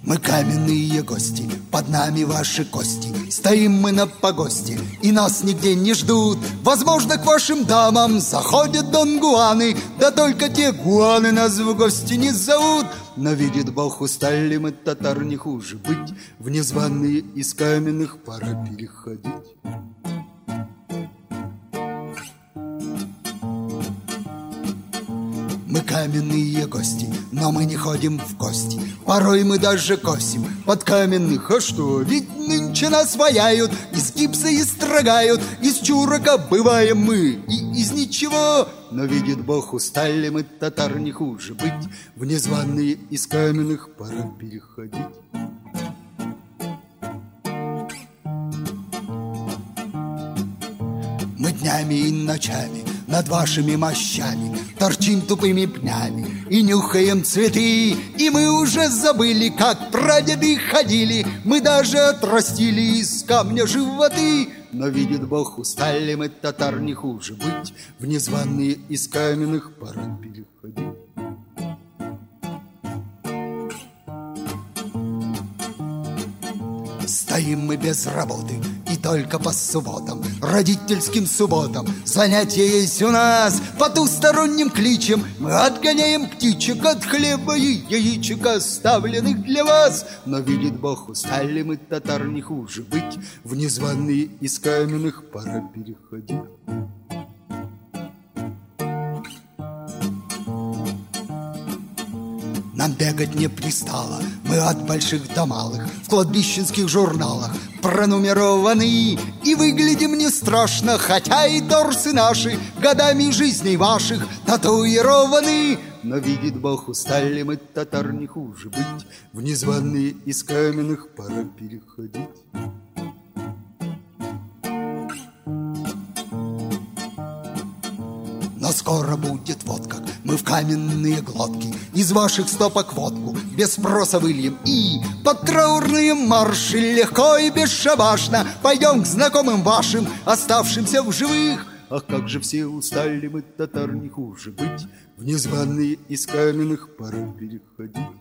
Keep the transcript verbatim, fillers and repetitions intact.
Мы каменные гости, под нами ваши кости. Стоим мы на погосте, и нас нигде не ждут. Возможно, к вашим дамам заходят донгуаны, да только те гуаны нас в гости не зовут. Но видит Бог, устали мы, татар, не хуже быть. В незваные из каменных пора переходить. Мы каменные гости, но мы не ходим в гости. Порой мы даже косим под каменных. А что, ведь нынче нас ваяют, из гипса и строгают, из чурока бываем мы и из ничего. Но видит Бог, устали мы, татар, не хуже быть. В незваные из каменных пора переходить. Мы днями и ночами над вашими мощами торчим тупыми пнями и нюхаем цветы. И мы уже забыли, как прадеды ходили. Мы даже отрастили из камня животы. Но видит Бог, устали мы, татар, не хуже быть. В незваные из каменных пора переходить. Стоим мы без работы и только по субботам, родительским субботам. Занятия есть у нас потусторонним кличем. Мы отгоняем птичек от хлеба и яичек, оставленных для вас. Но видит Бог, устали мы, татар, не хуже быть. В незваные из каменных пора переходить. Нам бегать не пристало, мы от больших до малых в кладбищенских журналах пронумерованы. И выглядим не страшно, хотя и торсы наши годами жизней ваших татуированы. Но видит Бог, устали мы, татар, не хуже быть. В незваные из каменных пора переходить. Но скоро будет вот как мы в каменные глотки из ваших стопок водку без спроса выльем. И под траурные марши легко и бесшабашно пойдем к знакомым вашим, оставшимся в живых. Ах, как же все устали мы, татар, не хуже быть. В незваные из каменных пора переходить.